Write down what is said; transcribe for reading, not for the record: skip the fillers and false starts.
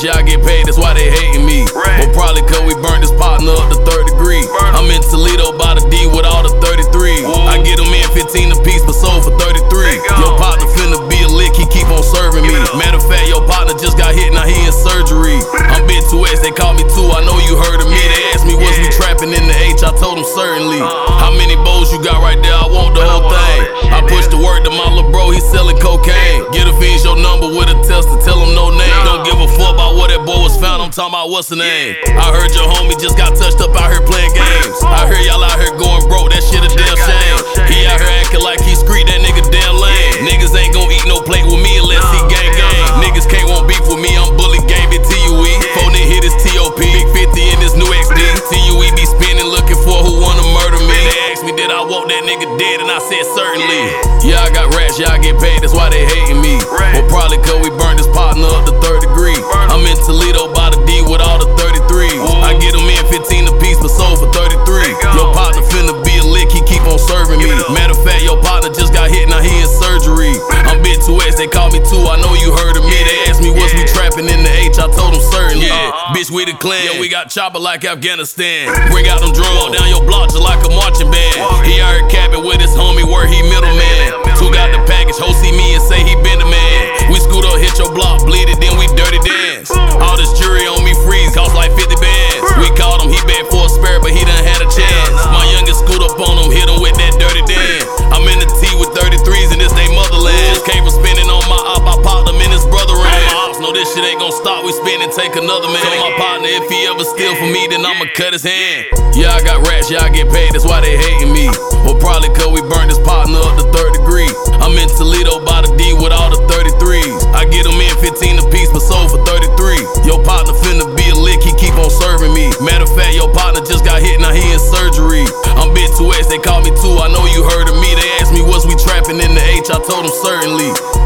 yeah, I get paid, that's why they hating me. But probably cause we burnt this partner up to 3rd degree. I'm in Toledo by the D with all the 33. I get them in 15 a piece, but sold for 33. Your partner finna be a lick, he keep on serving me. Matter of fact, your partner just got hit, now he in surgery. I'm bit 2X, they call me 2, I know you heard of me. They asked me, was we trapping in the H? I told them certainly. How many bowls you got right there? I want the whole thing. I push the word to my little bro, he selling cocaine. Get a fiends your number with a tester, tell him no name. Don't give a fuck about what that boy was found, I'm talking about what's the name. I heard your homie just got touched up out here playing games. I heard y'all out here going broke, that shit a damn shame. He out here acting like he street, that nigga damn lame. Niggas ain't gon' eat no plate with me unless he gang gang. Niggas can't want beef with me, I'm bully gang, big TUE. Phone hit his TOP, big 50 in this new XD. TUE be spinning looking for who wanna murder me. They asked me did I want that nigga dead, and I said certainly. Yeah, I got rats, yeah, I get paid, that's why they hating me. Well, probably cause we burnt this partner up to 3rd degree. I'm in Toledo by the D with all the 33s. I get them in 15 a piece, but sold for 33. Your partner finna be a lick, he keep on serving me. Matter of fact, your partner just got hit, now he in surgery. I'm bit 2X, they call me 2, I know you heard of me. They asked me, was we trapping in the H? I told them certainly. Bitch, we the clan, yeah, we got chopper like Afghanistan. Bring out them drums, walk down your block just like a marching band. He out here capping with his homie, where he middleman. 2 got the package, ho see me and say he been the man. We scoot up, hit your block, bleed it, then we dirty dance. All this jury on me freeze, cost like 50 bands. We called him, he bet for a spare, but he done had a chance. My youngest scoot up on him, hit him with that dirty dance. I'm in the T with 33s and this they motherland. Came from spinning on my op, I popped him in his brother ring. My ops know this shit ain't gon' stop, we spin and take another man. Told my partner if he ever steal from me, then I'ma cut his hand. Yeah, I got rats, yeah, I get paid, that's why they hating me. Well, probably cause we burnt this partner up to 3rd degree. I'm in Toledo by the D with all the 33s. I get them in 15 a piece, but sold for 33. Your partner finna be a lick, he keep on serving me. Matter of fact, your partner just got hit, now he in surgery. I'm bit 2X, they call me 2, I know you heard of me. They asked me, was we trapping in the H? I told them certainly.